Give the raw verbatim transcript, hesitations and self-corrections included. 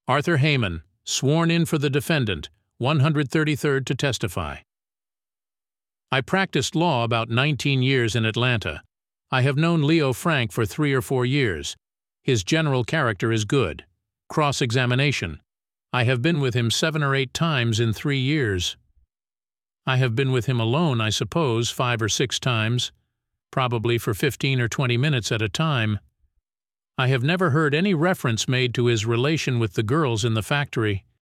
Arthur Heyman, sworn in for the defendant, one hundred thirty-third to testify. I practiced law about nineteen years in Atlanta. I have known Leo Frank for three or four years. His general character is good. Cross-examination. I have been with him seven or eight times in three years. I have been with him alone, I suppose, five or six times, probably for fifteen or twenty minutes at a time. I have never heard any reference made to his relation with the girls in the factory.